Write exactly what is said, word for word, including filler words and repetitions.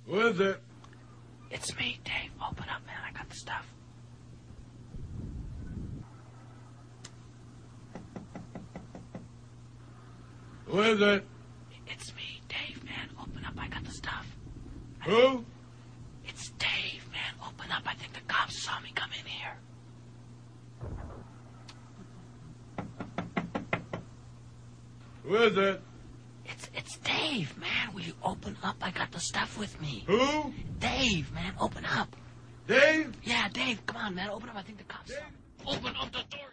Who is it? It's me, Dave. Open up, man. I got the stuff. Who is it? It's me, Dave, man. Open up. I got the stuff. Who? It's Dave, man. Open up. I think the cops saw me come in here. Who is it? It's it's Dave, man. Will you open up? I got the stuff with me. Who? Dave, man. Open up. Dave? Yeah, Dave. Come on, man. Open up. I think the cops Dave? saw me. Open up the door.